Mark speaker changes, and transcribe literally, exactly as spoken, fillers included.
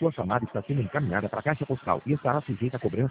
Speaker 1: Sua chamada está sendo encaminhada para a caixa postal e estará sujeita a cobrança